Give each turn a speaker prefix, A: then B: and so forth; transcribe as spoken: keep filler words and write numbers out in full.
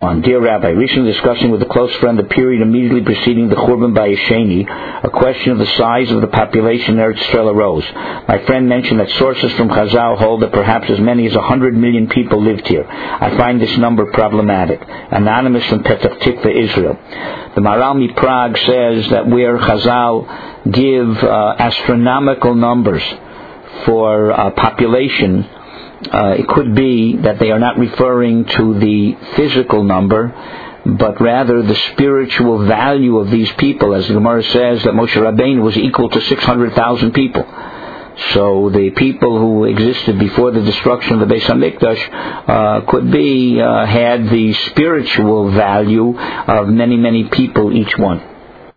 A: On. Dear Rabbi, recently discussing with a close friend the period immediately preceding the Churban by Yesheni, a question of the size of the population in Eretz Yisrael arose. My friend mentioned that sources from Chazal hold that perhaps as many as a hundred million people lived here. I find this number problematic. Anonymous from Petach Tikva, Israel. The Maharal Prague says that where Chazal give uh, astronomical numbers for uh, population, Uh, it could be that they are not referring to the physical number, but rather the spiritual value of these people. As the Gemara says, that Moshe Rabbeinu was equal to six hundred thousand people. So the people who existed before the destruction of the Beis HaMikdash uh, could be, uh, had the spiritual value of many, many people, each one.